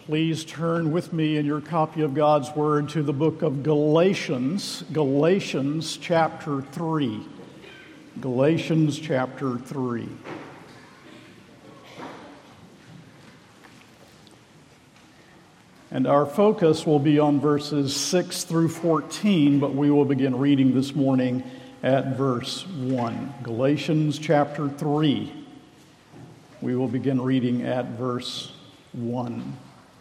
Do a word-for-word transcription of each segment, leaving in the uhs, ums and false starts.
Please turn with me in your copy of God's Word to the book of Galatians, Galatians chapter three. Galatians chapter three. And our focus will be on verses six through fourteen, but we will begin reading this morning at verse one. Galatians chapter three. We will begin reading at verse one.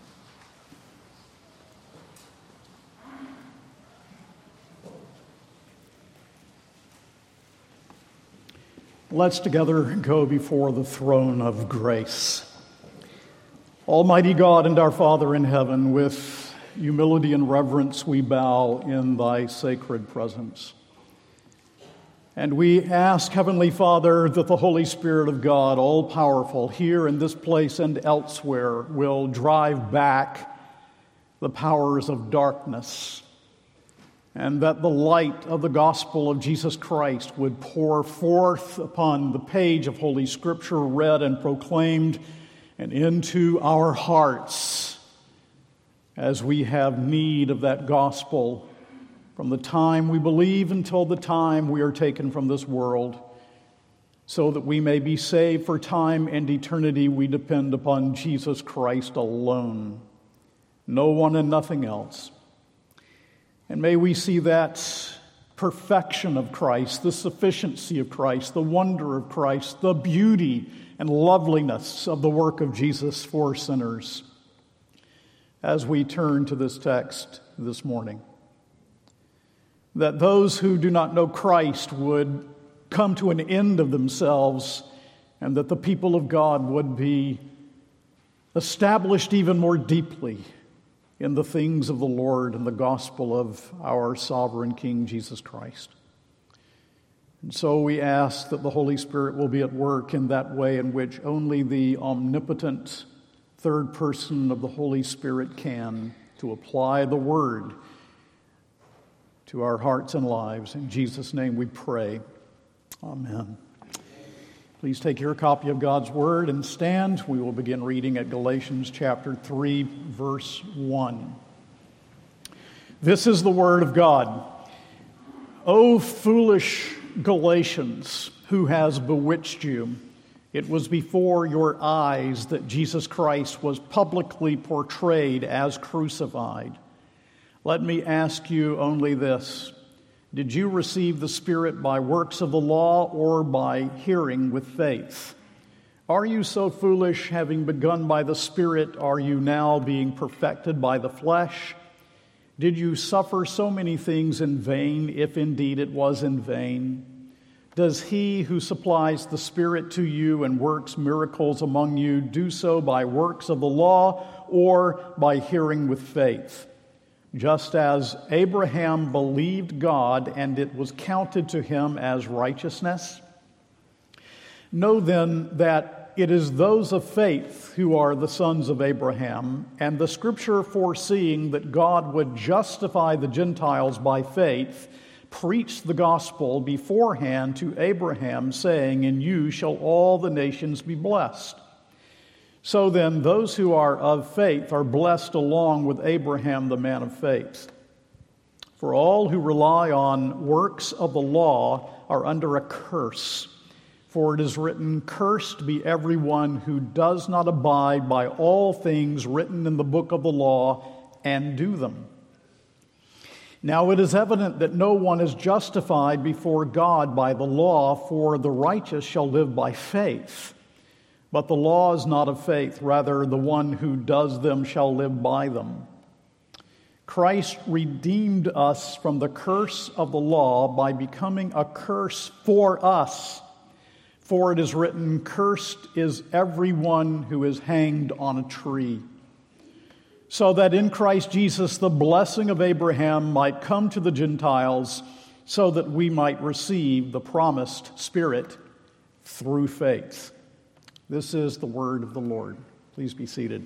Let's together go before the throne of grace. Almighty God and our Father in heaven, with humility and reverence we bow in thy sacred presence. And we ask, Heavenly Father, that the Holy Spirit of God, all-powerful, here in this place and elsewhere, will drive back the powers of darkness, and that the light of the gospel of Jesus Christ would pour forth upon the page of Holy Scripture, read and proclaimed, and into our hearts as we have need of that gospel from the time we believe until the time we are taken from this world, so that we may be saved for time and eternity. We depend upon Jesus Christ alone, no one and nothing else. And may we see that perfection of Christ, the sufficiency of Christ, the wonder of Christ, the beauty and loveliness of the work of Jesus for sinners as we turn to this text this morning. That those who do not know Christ would come to an end of themselves, and that the people of God would be established even more deeply in the things of the Lord and the gospel of our sovereign King Jesus Christ. And so we ask that the Holy Spirit will be at work in that way in which only the omnipotent third person of the Holy Spirit can, to apply the word to our hearts and lives. In Jesus' name we pray. Amen. Please take your copy of God's Word and stand. We will begin reading at Galatians chapter three, verse one. This is the Word of God. O foolish Galatians, who has bewitched you? It was before your eyes that Jesus Christ was publicly portrayed as crucified. Let me ask you only this. Did you receive the Spirit by works of the law or by hearing with faith? Are you so foolish, having begun by the Spirit, are you now being perfected by the flesh? Did you suffer so many things in vain, if indeed it was in vain? Does he who supplies the Spirit to you and works miracles among you do so by works of the law or by hearing with faith? Just as Abraham believed God, and it was counted to him as righteousness. Know then that it is those of faith who are the sons of Abraham, and the Scripture, foreseeing that God would justify the Gentiles by faith, preached the gospel beforehand to Abraham, saying, "In you shall all the nations be blessed." So then, those who are of faith are blessed along with Abraham, the man of faith. For all who rely on works of the law are under a curse. For it is written, "Cursed be everyone who does not abide by all things written in the book of the law and do them." Now it is evident that no one is justified before God by the law, for the righteous shall live by faith. But the law is not of faith, rather the one who does them shall live by them. Christ redeemed us from the curse of the law by becoming a curse for us. For it is written, "Cursed is everyone who is hanged on a tree." So that in Christ Jesus the blessing of Abraham might come to the Gentiles, so that we might receive the promised Spirit through faith. This is the word of the Lord. Please be seated.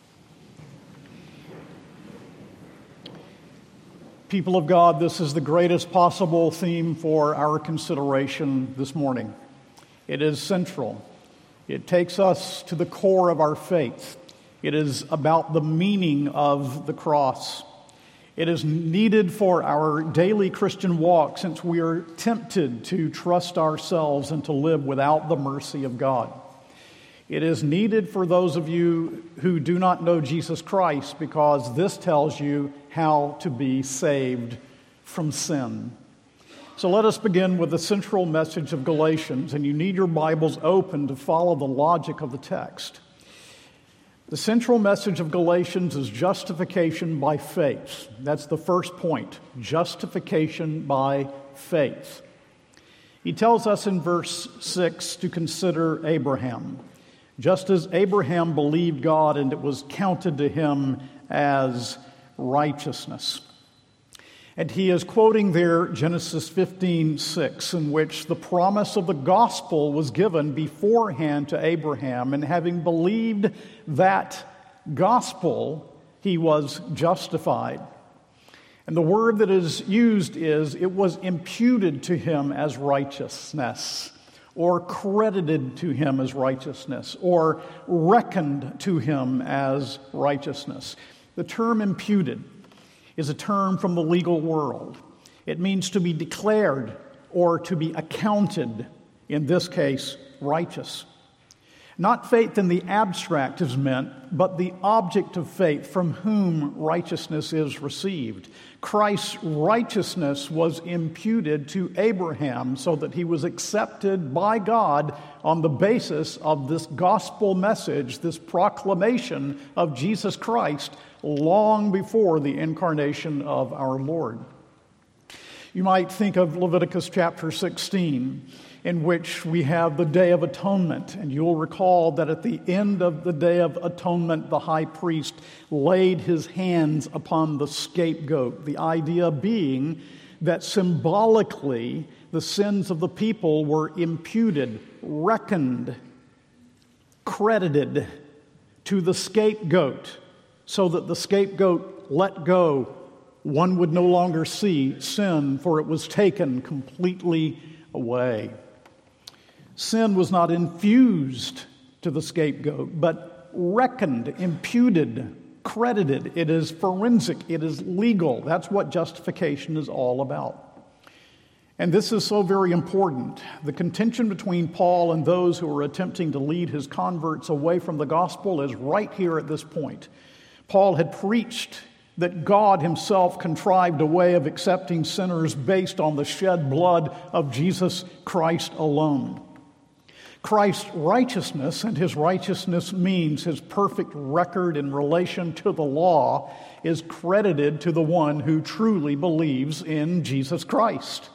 People of God, this is the greatest possible theme for our consideration this morning. It is central. It takes us to the core of our faith. It is about the meaning of the cross. It is needed for our daily Christian walk since we are tempted to trust ourselves and to live without the mercy of God. It is needed for those of you who do not know Jesus Christ because this tells you how to be saved from sin. So let us begin with the central message of Galatians, and you need your Bibles open to follow the logic of the text. The central message of Galatians is justification by faith. That's the first point, justification by faith. He tells us in verse six to consider Abraham. Just as Abraham believed God and it was counted to him as righteousness. And he is quoting there Genesis fifteen six, in which the promise of the gospel was given beforehand to Abraham, and having believed that gospel, he was justified. And the word that is used is, it was imputed to him as righteousness, or credited to him as righteousness, or reckoned to him as righteousness. The term imputed is a term from the legal world. It means to be declared or to be accounted, in this case, righteous. Not faith in the abstract is meant, but the object of faith from whom righteousness is received. Christ's righteousness was imputed to Abraham so that he was accepted by God on the basis of this gospel message, this proclamation of Jesus Christ long before the incarnation of our Lord. You might think of Leviticus chapter sixteen, in which we have the Day of Atonement. And you'll recall that at the end of the Day of Atonement, the high priest laid his hands upon the scapegoat. The idea being that symbolically the sins of the people were imputed, reckoned, credited to the scapegoat, so that the scapegoat let go. One would no longer see sin, for it was taken completely away. Sin was not infused to the scapegoat, but reckoned, imputed, credited. It is forensic. It is legal. That's what justification is all about. And this is so very important. The contention between Paul and those who are attempting to lead his converts away from the gospel is right here at this point. Paul had preached that God himself contrived a way of accepting sinners based on the shed blood of Jesus Christ alone. Christ's righteousness, and his righteousness means his perfect record in relation to the law, is credited to the one who truly believes in Jesus Christ.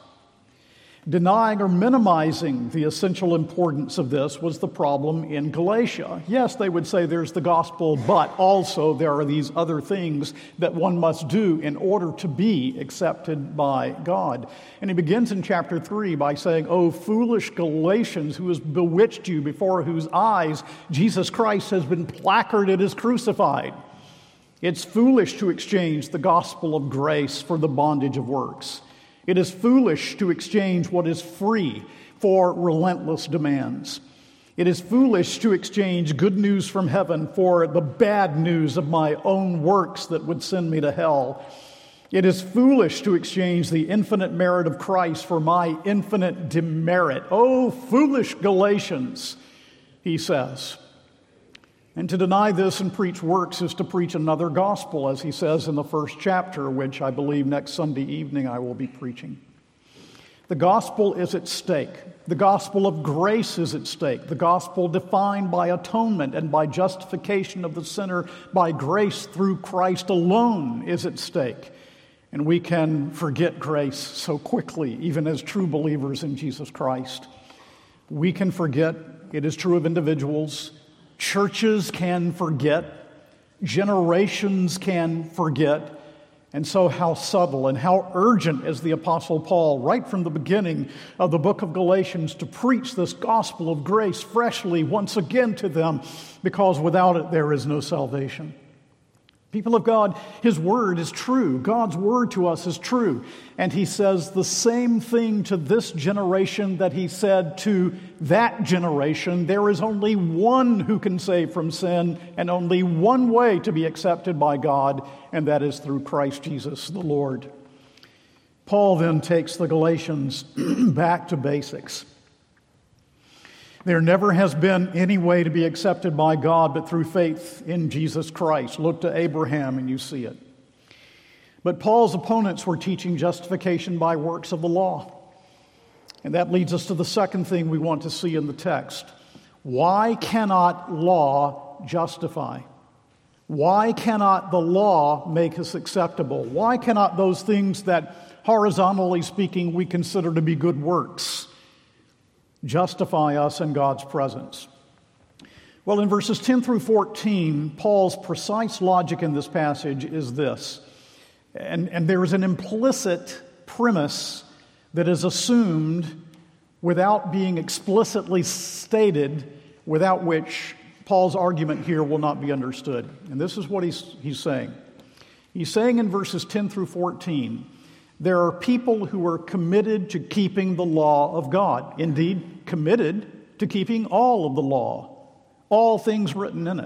Denying or minimizing the essential importance of this was the problem in Galatia. Yes, they would say there's the gospel, but also there are these other things that one must do in order to be accepted by God. And he begins in chapter three by saying, "O foolish Galatians, who has bewitched you, before whose eyes Jesus Christ has been placarded as crucified. It's foolish to exchange the gospel of grace for the bondage of works. It is foolish to exchange what is free for relentless demands. It is foolish to exchange good news from heaven for the bad news of my own works that would send me to hell. It is foolish to exchange the infinite merit of Christ for my infinite demerit. Oh, foolish Galatians," he says. And to deny this and preach works is to preach another gospel, as he says in the first chapter, which I believe next Sunday evening I will be preaching. The gospel is at stake. The gospel of grace is at stake. The gospel defined by atonement and by justification of the sinner by grace through Christ alone is at stake. And we can forget grace so quickly, even as true believers in Jesus Christ. We can forget. It is true of individuals. Churches can forget. Generations can forget. And so how subtle and how urgent is the Apostle Paul, right from the beginning of the book of Galatians, to preach this gospel of grace freshly once again to them, because without it there is no salvation. People of God, His Word is true. God's Word to us is true. And He says the same thing to this generation that He said to that generation. There is only one who can save from sin, and only one way to be accepted by God, and that is through Christ Jesus the Lord. Paul then takes the Galatians back to basics. There never has been any way to be accepted by God but through faith in Jesus Christ. Look to Abraham and you see it. But Paul's opponents were teaching justification by works of the law. And that leads us to the second thing we want to see in the text. Why cannot law justify? Why cannot the law make us acceptable? Why cannot those things that, horizontally speaking, we consider to be good works justify us in God's presence? Well, in verses ten through fourteen, Paul's precise logic in this passage is this. And, and there is an implicit premise that is assumed without being explicitly stated, without which Paul's argument here will not be understood. And this is what he's, he's saying. He's saying in verses ten through fourteen, there are people who are committed to keeping the law of God. Indeed, committed to keeping all of the law, all things written in it.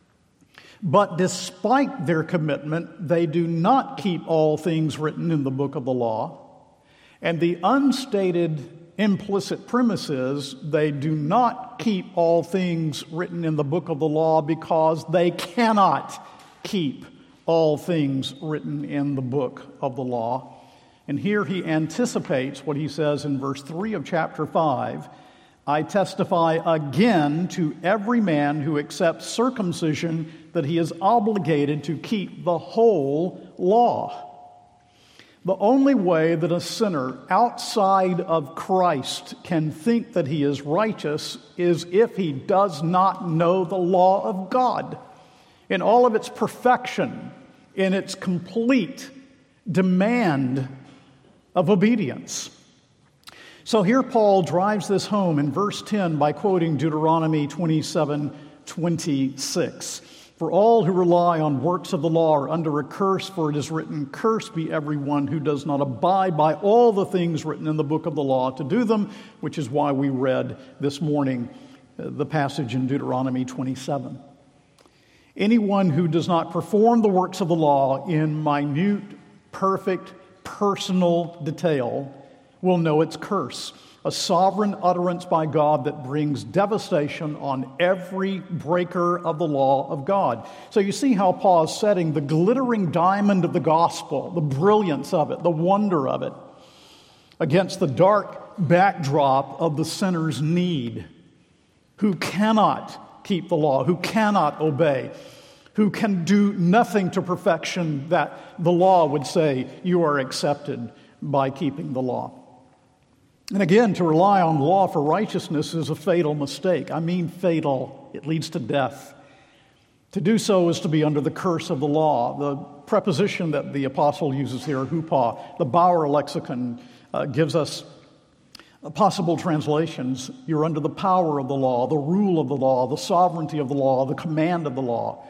But despite their commitment, they do not keep all things written in the book of the law. And the unstated implicit premise is they do not keep all things written in the book of the law because they cannot keep all things written in the book of the law. And here he anticipates what he says in verse three of chapter five. I testify again to every man who accepts circumcision that he is obligated to keep the whole law. The only way that a sinner outside of Christ can think that he is righteous is if he does not know the law of God in all of its perfection, in its complete demand of obedience. So here Paul drives this home in verse ten by quoting Deuteronomy twenty-seven twenty-six. For all who rely on works of the law are under a curse, for it is written, cursed be everyone who does not abide by all the things written in the book of the law to do them, which is why we read this morning the passage in Deuteronomy twenty-seven. Anyone who does not perform the works of the law in minute, perfect, personal detail will know its curse, a sovereign utterance by God that brings devastation on every breaker of the law of God. So you see how Paul is setting the glittering diamond of the gospel, the brilliance of it, the wonder of it, against the dark backdrop of the sinner's need, who cannot keep the law, who cannot obey, who can do nothing to perfection that the law would say you are accepted by keeping the law. And again, to rely on law for righteousness is a fatal mistake. I mean fatal. It leads to death. To do so is to be under the curse of the law. The preposition that the apostle uses here, hupa, the Bauer lexicon, uh, gives us possible translations. You're under the power of the law, the rule of the law, the sovereignty of the law, the command of the law.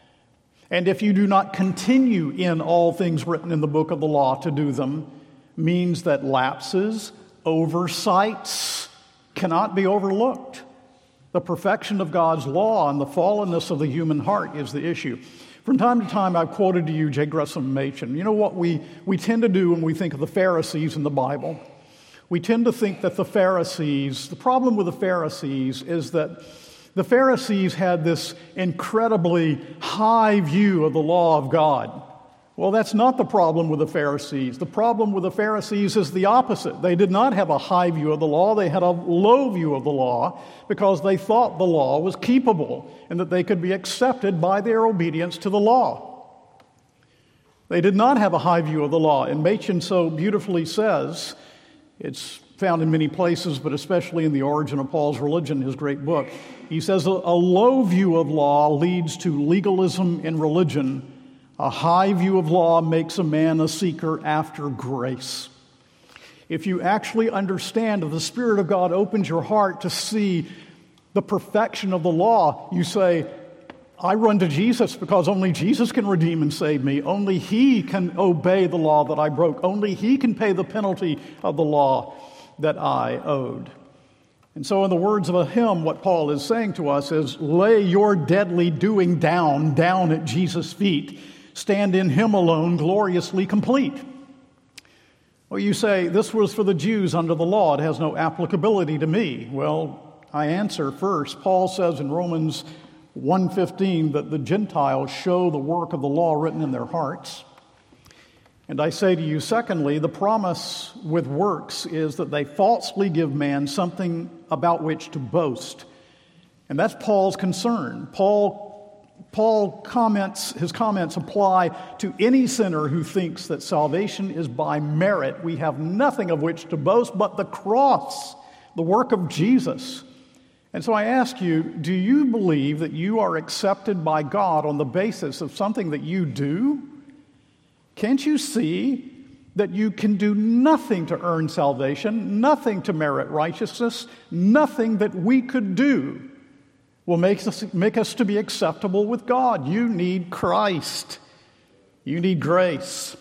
And if you do not continue in all things written in the book of the law to do them, means that lapses, oversights cannot be overlooked. The perfection of God's law and the fallenness of the human heart is the issue. From time to time, I've quoted to you J. Gresham Machen. You know what we, we tend to do when we think of the Pharisees in the Bible? We tend to think that the Pharisees, the problem with the Pharisees is that the Pharisees had this incredibly high view of the law of God. Well, that's not the problem with the Pharisees. The problem with the Pharisees is the opposite. They did not have a high view of the law. They had a low view of the law because they thought the law was keepable and that they could be accepted by their obedience to the law. They did not have a high view of the law. And Machen so beautifully says, it's found in many places, but especially in The Origin of Paul's Religion, his great book. He says, a low view of law leads to legalism in religion. A high view of law makes a man a seeker after grace. If you actually understand, if the Spirit of God opens your heart to see the perfection of the law, you say, I run to Jesus because only Jesus can redeem and save me. Only He can obey the law that I broke. Only He can pay the penalty of the law that I owed. And so in the words of a hymn, what Paul is saying to us is, lay your deadly doing down, down at Jesus' feet. Stand in Him alone, gloriously complete. Well, you say, this was for the Jews under the law. It has no applicability to me. Well, I answer first. Paul says in Romans one fifteen that the Gentiles show the work of the law written in their hearts. And I say to you, secondly, the promise with works is that they falsely give man something about which to boast. And that's Paul's concern. Paul Paul comments, his comments apply to any sinner who thinks that salvation is by merit. We have nothing of which to boast but the cross, the work of Jesus. And so I ask you, do you believe that you are accepted by God on the basis of something that you do? Can't you see that you can do nothing to earn salvation, nothing to merit righteousness, nothing that we could do will make us, make us to be acceptable with God? You need Christ. You need grace.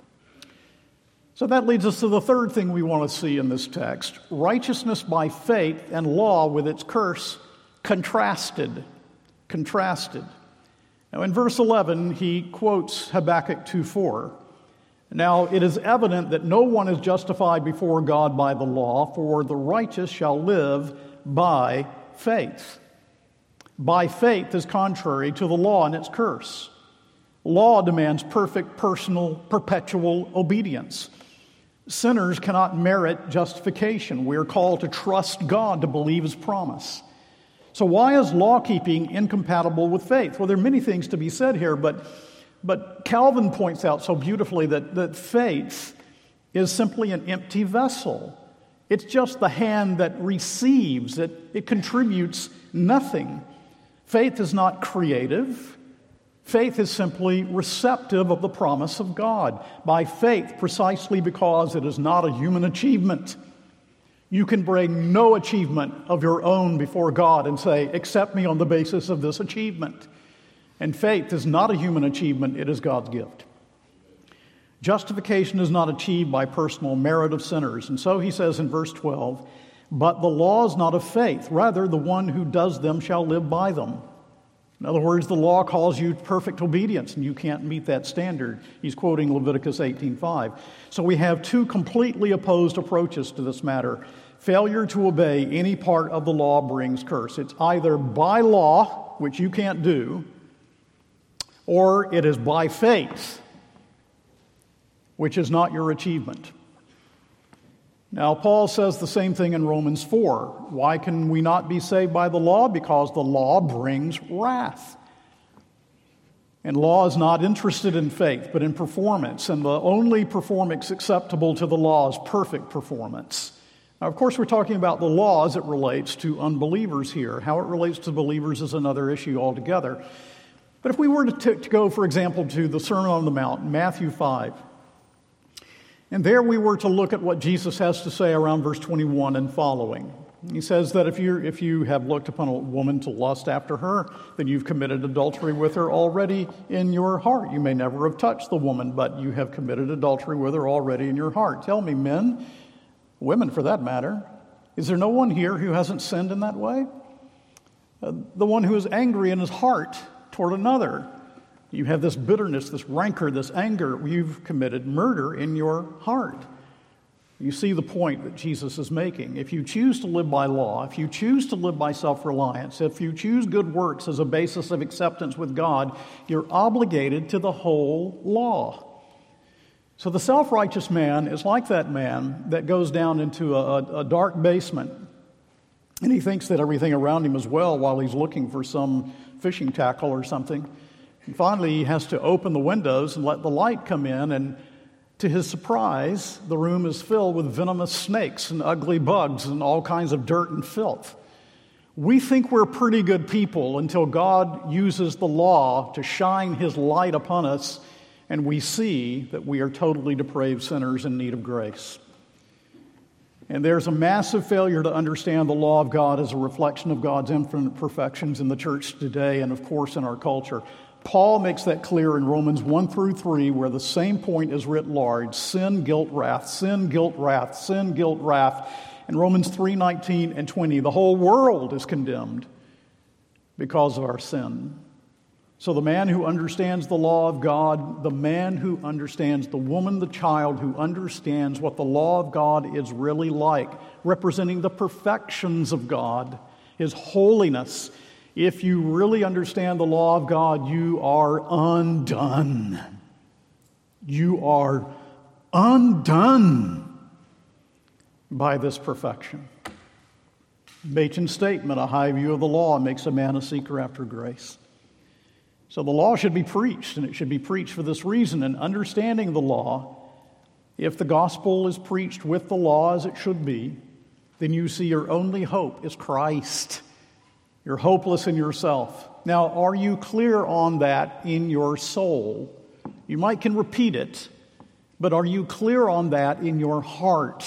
So that leads us to the third thing we want to see in this text. Righteousness by faith and law with its curse contrasted. Contrasted. Now in verse eleven, he quotes Habakkuk two four. Now it is evident that no one is justified before God by the law, for the righteous shall live by faith. By faith is contrary to the law and its curse. Law demands perfect, personal, perpetual obedience. Sinners cannot merit justification. We are called to trust God, to believe His promise. So why is law-keeping incompatible with faith? Well, there are many things to be said here, but, but Calvin points out so beautifully that, that faith is simply an empty vessel. It's just the hand that receives. It, it contributes nothing. Faith is not creative. Faith is simply receptive of the promise of God. By faith, precisely because it is not a human achievement. You can bring no achievement of your own before God and say, accept me on the basis of this achievement. And faith is not a human achievement, it is God's gift. Justification is not achieved by personal merit of sinners. And so he says in verse twelve, but the law is not of faith. Rather, the one who does them shall live by them. In other words, the law calls you to perfect obedience, and you can't meet that standard. He's quoting Leviticus eighteen five. So we have two completely opposed approaches to this matter. Failure to obey any part of the law brings curse. It's either by law, which you can't do, or it is by faith, which is not your achievement. Now, Paul says the same thing in Romans four. Why can we not be saved by the law? Because the law brings wrath. And law is not interested in faith, but in performance. And the only performance acceptable to the law is perfect performance. Now, of course, we're talking about the law as it relates to unbelievers here. How it relates to believers is another issue altogether. But if we were to, t- to go, for example, to the Sermon on the Mount, Matthew five, and there we were to look at what Jesus has to say around verse twenty-one and following. He says that if you if you have looked upon a woman to lust after her, then you've committed adultery with her already in your heart. You may never have touched the woman, but you have committed adultery with her already in your heart. Tell me, men, women for that matter, is there no one here who hasn't sinned in that way? Uh, the one who is angry in his heart toward another. You have this bitterness, this rancor, this anger. You've committed murder in your heart. You see the point that Jesus is making. If you choose to live by law, if you choose to live by self-reliance, if you choose good works as a basis of acceptance with God, you're obligated to the whole law. So the self-righteous man is like that man that goes down into a, a dark basement, and he thinks that everything around him is well while he's looking for some fishing tackle or something. And finally, he has to open the windows and let the light come in, and to his surprise, the room is filled with venomous snakes and ugly bugs and all kinds of dirt and filth. We think we're pretty good people until God uses the law to shine His light upon us, and we see that we are totally depraved sinners in need of grace. And there's a massive failure to understand the law of God as a reflection of God's infinite perfections in the church today and, of course, in our culture. Paul makes that clear in Romans one through three, where the same point is writ large: sin, guilt, wrath, sin, guilt, wrath, sin, guilt, wrath. In Romans three nineteen and twenty, the whole world is condemned because of our sin. So the man who understands the law of God, the man who understands, the woman, the child who understands what the law of God is really like, representing the perfections of God, His holiness. If you really understand the law of God, you are undone. You are undone by this perfection. Machen's statement, a high view of the law makes a man a seeker after grace. So the law should be preached, and it should be preached for this reason. And understanding the law, if the gospel is preached with the law as it should be, then you see your only hope is Christ. You're hopeless in yourself. Now, are you clear on that in your soul? You might can repeat it, but are you clear on that in your heart?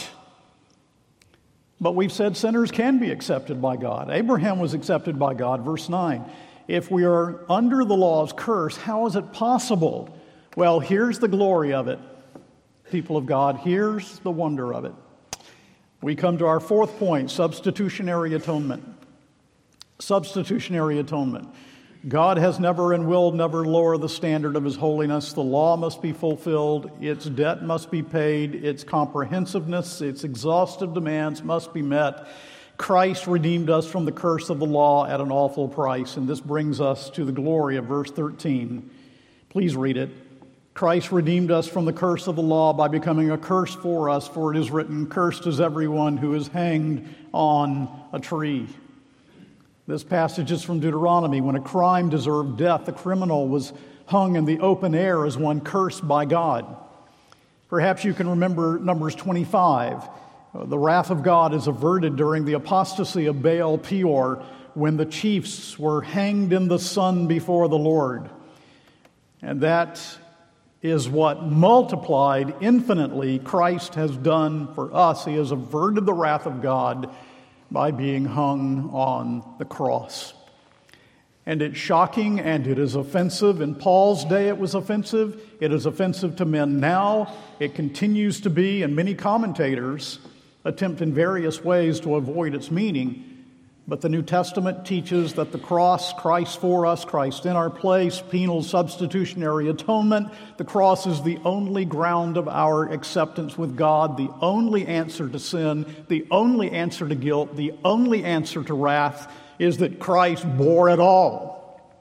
But we've said sinners can be accepted by God. Abraham was accepted by God, verse nine. If we are under the law's curse, how is it possible? Well, here's the glory of it, people of God. Here's the wonder of it. We come to our fourth point, substitutionary atonement. Substitutionary atonement. God has never and will never lower the standard of His holiness. The law must be fulfilled. Its debt must be paid. Its comprehensiveness, its exhaustive demands must be met. Christ redeemed us from the curse of the law at an awful price. And this brings us to the glory of verse thirteen. Please read it. Christ redeemed us from the curse of the law by becoming a curse for us, for it is written, "Cursed is everyone who is hanged on a tree." This passage is from Deuteronomy. When a crime deserved death, the criminal was hung in the open air as one cursed by God. Perhaps you can remember Numbers twenty-five. The wrath of God is averted during the apostasy of Baal Peor, when the chiefs were hanged in the sun before the Lord. And that is what multiplied infinitely Christ has done for us. He has averted the wrath of God by being hung on the cross. And it's shocking and it is offensive. In Paul's day it was offensive. It is offensive to men now. It continues to be, and many commentators attempt in various ways to avoid its meaning. But the New Testament teaches that the cross, Christ for us, Christ in our place, penal substitutionary atonement, the cross is the only ground of our acceptance with God, the only answer to sin, the only answer to guilt, the only answer to wrath is that Christ bore it all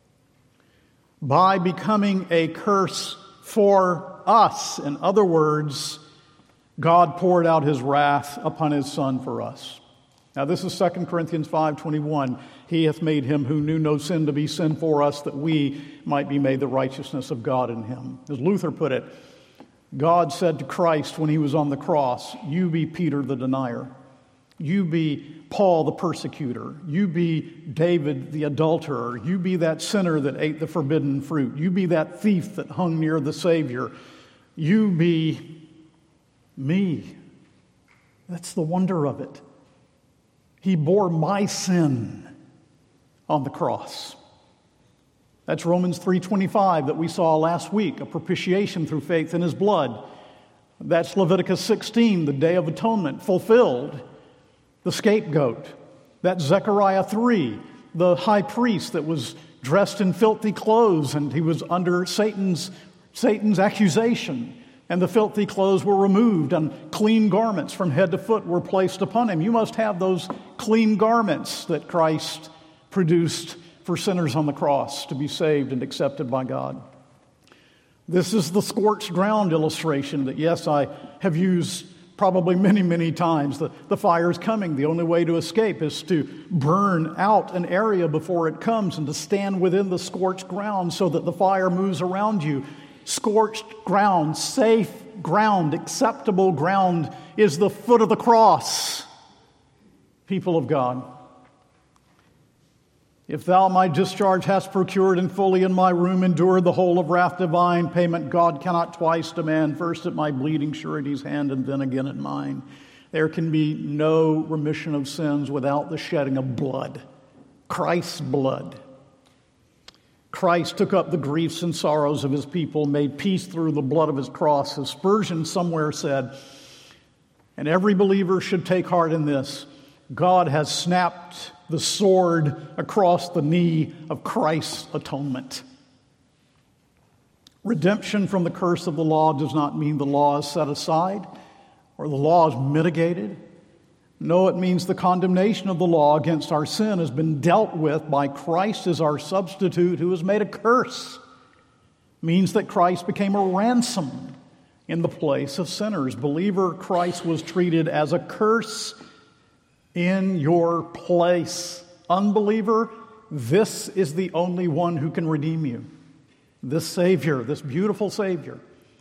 by becoming a curse for us. In other words, God poured out His wrath upon His Son for us. Now this is Second Corinthians five twenty-one. He hath made Him who knew no sin to be sin for us, that we might be made the righteousness of God in Him. As Luther put it, God said to Christ when He was on the cross, "You be Peter the denier. You be Paul the persecutor. You be David the adulterer. You be that sinner that ate the forbidden fruit. You be that thief that hung near the Savior. You be me." That's the wonder of it. He bore my sin on the cross. That's Romans three twenty-five that we saw last week, a propitiation through faith in His blood. That's Leviticus sixteen, the Day of Atonement, fulfilled. The scapegoat. That's Zechariah three, the high priest that was dressed in filthy clothes and he was under Satan's, Satan's accusation. And the filthy clothes were removed, and clean garments from head to foot were placed upon Him. You must have those clean garments that Christ produced for sinners on the cross to be saved and accepted by God. This is the scorched ground illustration that, yes, I have used probably many, many times. The, the fire is coming. The only way to escape is to burn out an area before it comes and to stand within the scorched ground so that the fire moves around you. Scorched ground, safe ground, acceptable ground is the foot of the cross. People of God, if thou my discharge hast procured and fully in my room endured the whole of wrath divine, payment God cannot twice demand, first at my bleeding surety's hand and then again at mine. There can be no remission of sins without the shedding of blood, Christ's blood. Christ took up the griefs and sorrows of his people, made peace through the blood of his cross. As Spurgeon somewhere said, and every believer should take heart in this, God has snapped the sword across the knee of Christ's atonement. Redemption from the curse of the law does not mean the law is set aside or the law is mitigated. No, it means the condemnation of the law against our sin has been dealt with by Christ as our substitute who has made a curse. It means that Christ became a ransom in the place of sinners. Believer, Christ was treated as a curse in your place. Unbeliever, this is the only one who can redeem you. This Savior, this beautiful Savior.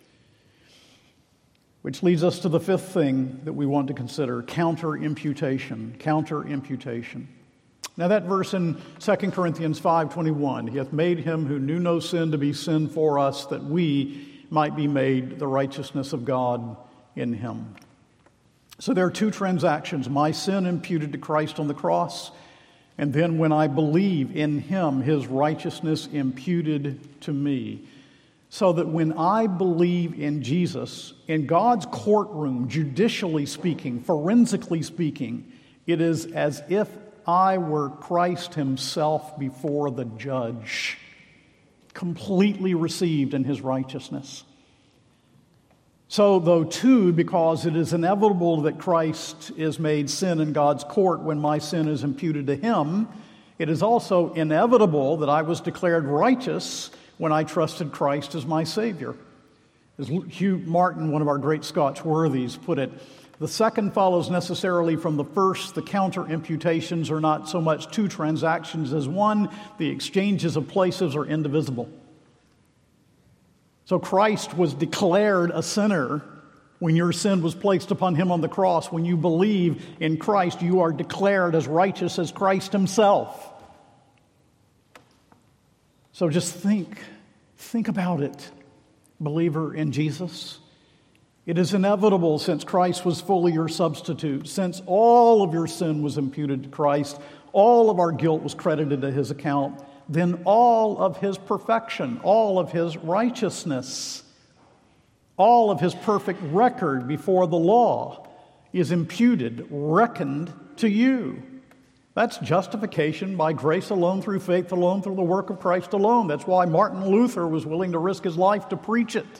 Which leads us to the fifth thing that we want to consider, counter-imputation. Counter-imputation. Now that verse in Second Corinthians five twenty-one, he hath made him who knew no sin to be sin for us, that we might be made the righteousness of God in him. So there are two transactions, my sin imputed to Christ on the cross, and then when I believe in him, his righteousness imputed to me. So that when I believe in Jesus, in God's courtroom, judicially speaking, forensically speaking, it is as if I were Christ himself before the judge, completely received in his righteousness. So, though two, because it is inevitable that Christ is made sin in God's court when my sin is imputed to him, it is also inevitable that I was declared righteous when I trusted Christ as my Savior. As Hugh Martin, one of our great Scotch worthies, put it, the second follows necessarily from the first. The counter-imputations are not so much two transactions as one. The exchanges of places are indivisible. So Christ was declared a sinner when your sin was placed upon him on the cross. When you believe in Christ, you are declared as righteous as Christ himself. So just think, think about it, believer in Jesus. It is inevitable, since Christ was fully your substitute, since all of your sin was imputed to Christ, all of our guilt was credited to his account, then all of his perfection, all of his righteousness, all of his perfect record before the law is imputed, reckoned to you. That's justification by grace alone, through faith alone, through the work of Christ alone. That's why Martin Luther was willing to risk his life to preach it.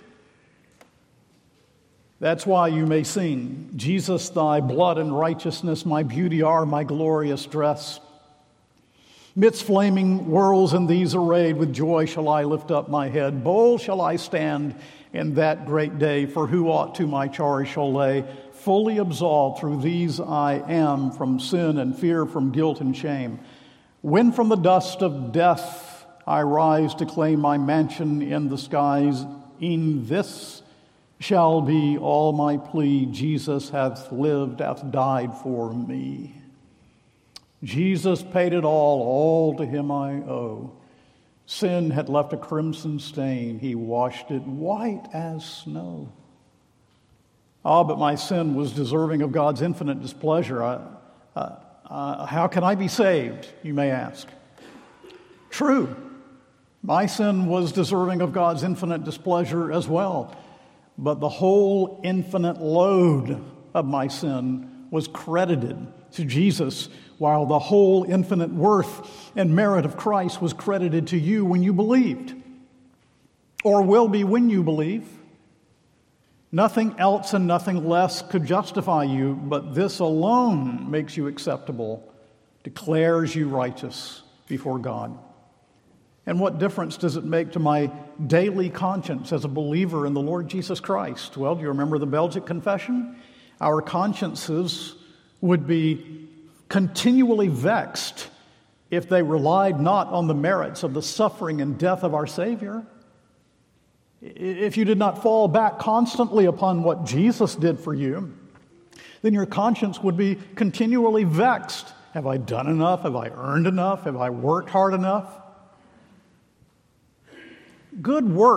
That's why you may sing, Jesus, thy blood and righteousness, my beauty are my glorious dress. Midst flaming whirls in these arrayed, with joy shall I lift up my head. Bold shall I stand in that great day, for who aught to my charge shall lay? Fully absolved through these I am, from sin and fear, from guilt and shame. When from the dust of death I rise to claim my mansion in the skies, e'en this shall be all my plea. Jesus hath lived, hath died for me. Jesus paid it all, all to him I owe. Sin had left a crimson stain, he washed it white as snow. Ah, but my sin was deserving of God's infinite displeasure. I, uh, uh, how can I be saved, you may ask? True, my sin was deserving of God's infinite displeasure as well. But the whole infinite load of my sin was credited to Jesus, while the whole infinite worth and merit of Christ was credited to you when you believed, or will be when you believe. Nothing else and nothing less could justify you, but this alone makes you acceptable, declares you righteous before God. And what difference does it make to my daily conscience as a believer in the Lord Jesus Christ? Well, do you remember the Belgic Confession? Our consciences would be continually vexed if they relied not on the merits of the suffering and death of our Savior. If you did not fall back constantly upon what Jesus did for you, then your conscience would be continually vexed. Have I done enough? Have I earned enough? Have I worked hard enough? Good works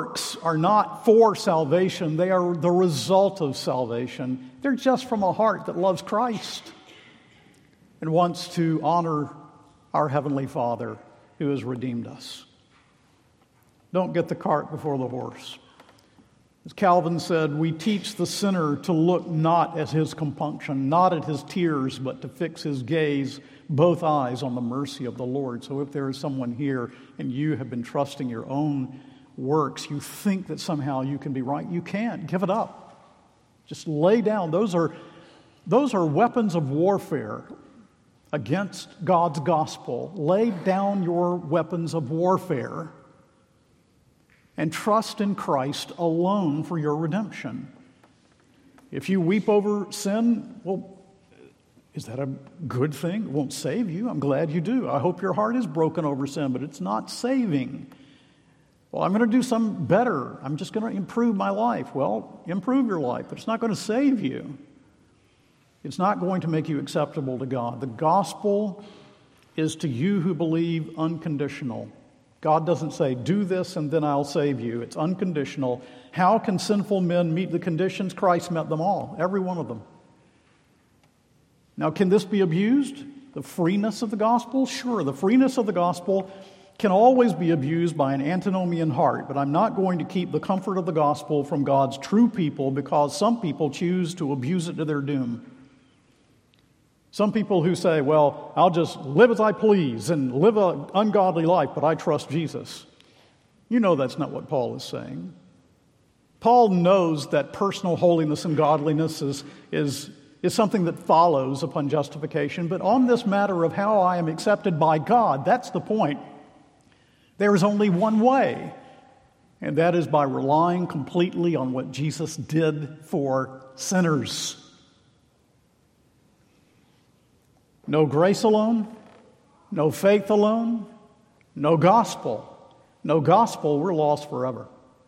are not for salvation. They are the result of salvation. They're just from a heart that loves Christ and wants to honor our Heavenly Father who has redeemed us. Don't get the cart before the horse. As Calvin said, we teach the sinner to look not at his compunction, not at his tears, but to fix his gaze, both eyes, on the mercy of the Lord. So if there is someone here and you have been trusting your own works, you think that somehow you can be right, you can't. Give it up. Just lay down. Those are, those are weapons of warfare against God's gospel. Lay down your weapons of warfare and trust in Christ alone for your redemption. If you weep over sin, well, is that a good thing? It won't save you. I'm glad you do. I hope your heart is broken over sin, but it's not saving. Well, I'm going to do something better. I'm just going to improve my life. Well, improve your life, but it's not going to save you. It's not going to make you acceptable to God. The gospel is to you who believe unconditional. God doesn't say, do this and then I'll save you. It's unconditional. How can sinful men meet the conditions? Christ met them all, every one of them. Now, can this be abused? The freeness of the gospel? Sure, the freeness of the gospel can always be abused by an antinomian heart, but I'm not going to keep the comfort of the gospel from God's true people because some people choose to abuse it to their doom. Some people who say, well, I'll just live as I please and live an ungodly life, but I trust Jesus. You know that's not what Paul is saying. Paul knows that personal holiness and godliness is, is, is something that follows upon justification, but on this matter of how I am accepted by God, that's the point. There is only one way, and that is by relying completely on what Jesus did for sinners. No grace alone, no faith alone, no gospel. No gospel, we're lost forever.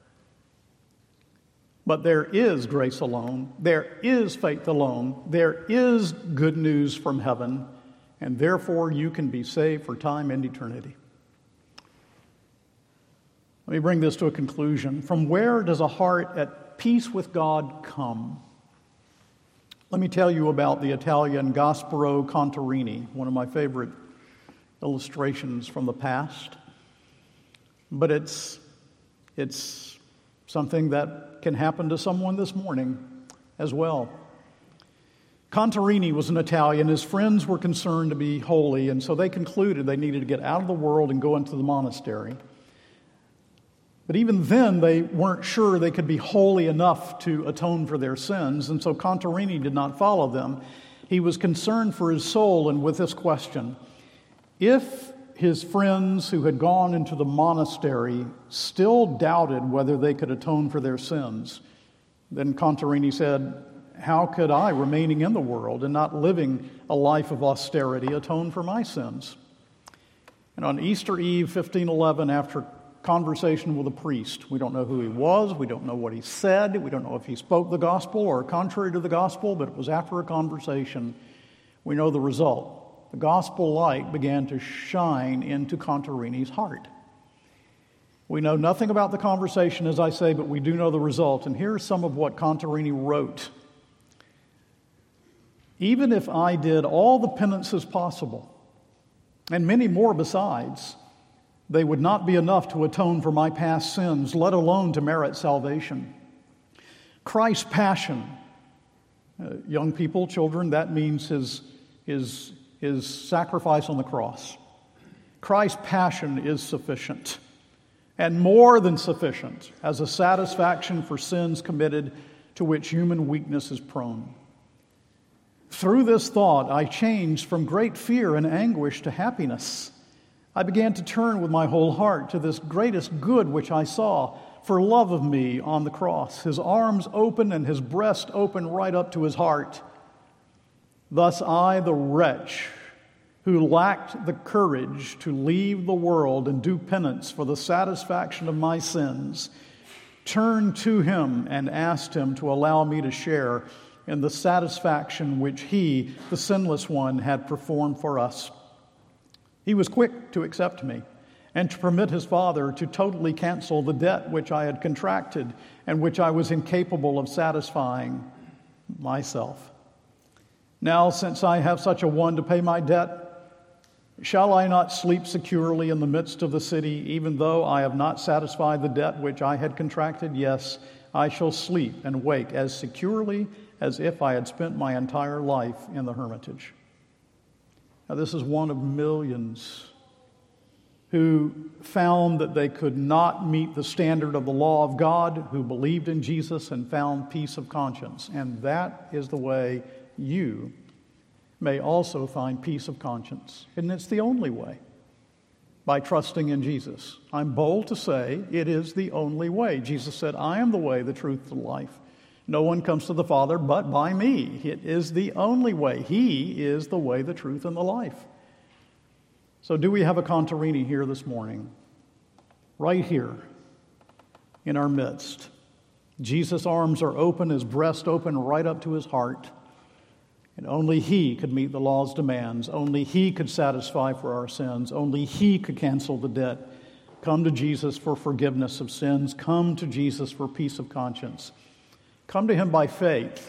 But there is grace alone, there is faith alone, there is good news from heaven, and therefore you can be saved for time and eternity. Let me bring this to a conclusion. From where does a heart at peace with God come? Let me tell you about the Italian Gasparo Contarini, one of my favorite illustrations from the past. But it's, it's something that can happen to someone this morning as well. Contarini was an Italian. His friends were concerned to be holy, and so they concluded they needed to get out of the world and go into the monastery. But even then, they weren't sure they could be holy enough to atone for their sins, and so Contarini did not follow them. He was concerned for his soul, and with this question: if his friends who had gone into the monastery still doubted whether they could atone for their sins, then Contarini said, how could I, remaining in the world and not living a life of austerity, atone for my sins? And on Easter Eve, fifteen eleven, after conversation with a priest. We don't know who he was. We don't know what he said. We don't know if he spoke the gospel or contrary to the gospel, but it was after a conversation. We know the result. The gospel light began to shine into Contarini's heart. We know nothing about the conversation, as I say, but we do know the result. And here's some of what Contarini wrote. Even if I did all the penances possible, and many more besides, they would not be enough to atone for my past sins, let alone to merit salvation. Christ's passion, uh, young people, children, that means his, his, his sacrifice on the cross. Christ's passion is sufficient, and more than sufficient, as a satisfaction for sins committed to which human weakness is prone. Through this thought, I changed from great fear and anguish to happiness. I began to turn with my whole heart to this greatest good which I saw for love of me on the cross, his arms open and his breast open right up to his heart. Thus I, the wretch who lacked the courage to leave the world and do penance for the satisfaction of my sins, turned to him and asked him to allow me to share in the satisfaction which he, the sinless one, had performed for us. He was quick to accept me, and to permit his father to totally cancel the debt which I had contracted and which I was incapable of satisfying myself. Now, since I have such a one to pay my debt, shall I not sleep securely in the midst of the city, even though I have not satisfied the debt which I had contracted? Yes, I shall sleep and wake as securely as if I had spent my entire life in the hermitage. Now, this is one of millions who found that they could not meet the standard of the law of God, who believed in Jesus and found peace of conscience. And that is the way you may also find peace of conscience. And it's the only way, by trusting in Jesus. I'm bold to say it is the only way. Jesus said, I am the way, the truth, the life. No one comes to the Father but by me. It is the only way. He is the way, the truth, and the life. So do we have a Contarini here this morning? Right here in our midst. Jesus' arms are open, his breast open right up to his heart. And only he could meet the law's demands. Only he could satisfy for our sins. Only he could cancel the debt. Come to Jesus for forgiveness of sins. Come to Jesus for peace of conscience. Come to him by faith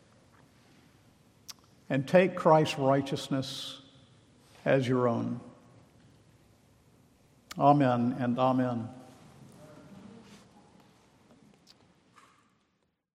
and take Christ's righteousness as your own. Amen and amen.